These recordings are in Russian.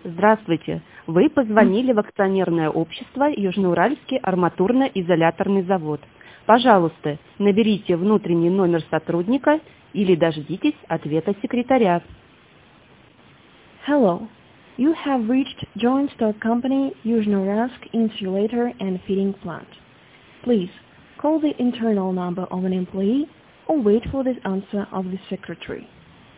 Здравствуйте. Вы позвонили в акционерное общество Южноуральский арматурно-изоляторный завод. Пожалуйста, наберите внутренний номер сотрудника или дождитесь ответа секретаря. Hello. You have reached Joint Stock Company Yuzhnouralsk Insulator and Feeding Plant. Please call the internal number of an employee or wait for the answer of the secretary.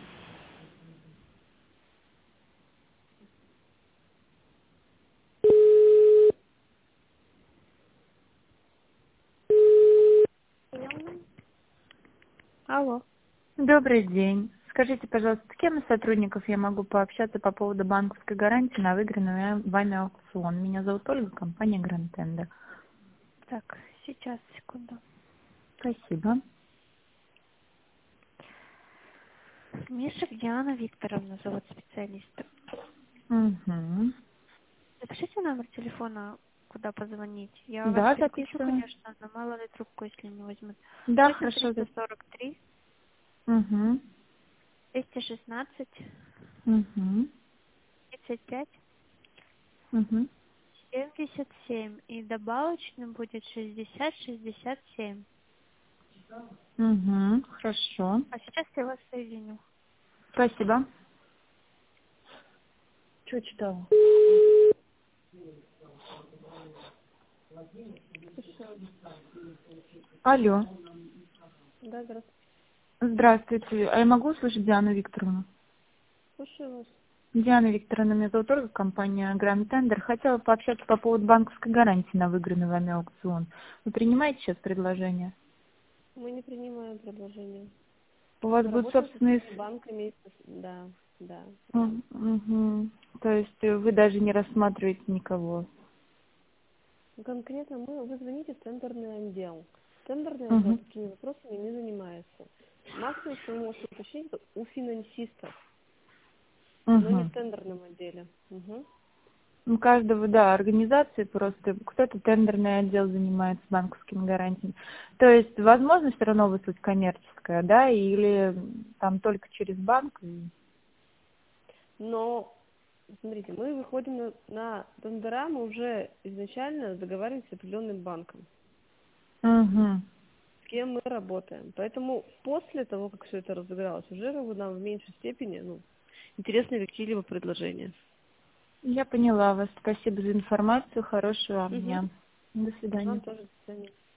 Алло. Добрый день. Скажите, пожалуйста, с кем из сотрудников я могу пообщаться по поводу банковской гарантии на выигранный вами аукцион? Меня зовут Ольга, компания Grand Tender. Так, сейчас, секунду. Спасибо. Мишек Диана Викторовна зовут специалиста. Угу. Запишите номер телефона, куда позвонить. Я Да, вас переключу, записываю. конечно, но мало ли трубку, если не возьмут. Да, хорошо. 343 Угу. 216 Угу. 35 Угу. 77. И добавочным будет 60-67. Угу. Хорошо. А сейчас я вас соединю. Спасибо. Что читала? Алло. Да, здравствуйте. Здравствуйте. А я могу услышать Диану Викторовну? Слушаю вас. Диана Викторовна, меня зовут Ольга, компания Grand Tender. Хотела пообщаться по поводу банковской гарантии на выигранный вами аукцион. Вы принимаете сейчас предложение? Мы не принимаем предложения. У вас будет Работаем собственный... с банками, да. Мгм. То есть вы даже не рассматриваете никого? Конкретно вы звоните в тендерный отдел. Тендерный отдел Мгм. такими вопросами не занимается. Максимум, что вы можете уточнить, это у финансистов, но не в Мгм. тендерном отделе. Угу. У каждого, да, организации просто кто-то тендерный отдел занимается банковскими гарантиями. То есть, возможно, все равно выслать коммерческая, да, или там только через банк? Но, смотрите, мы выходим на тендера, мы уже изначально договариваемся с определенным банком, Угу. с кем мы работаем. Поэтому после того, как все это разыгралось, уже как бы нам в меньшей степени интересны какие-либо предложения. Я поняла вас. Спасибо за информацию. Хорошего вам Угу. дня. До свидания. Вам тоже, до свидания.